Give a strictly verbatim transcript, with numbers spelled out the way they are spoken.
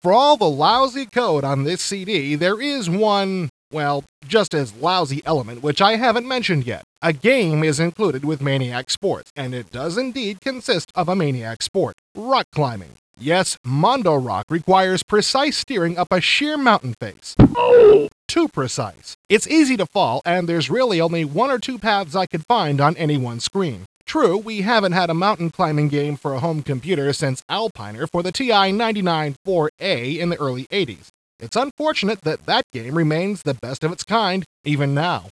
For all the lousy code on this C D, there is one, well, just as lousy element which I haven't mentioned yet. A game is included with Maniac Sports, and it does indeed consist of a Maniac sport, rock climbing. Yes, Mondo Rock requires precise steering up a sheer mountain face. Oh! Too precise. It's easy to fall, and there's really only one or two paths I could find on any one screen. True, we haven't had a mountain climbing game for a home computer since Alpiner for the T I ninety-nine four A in the early eighties. It's unfortunate that that game remains the best of its kind, even now.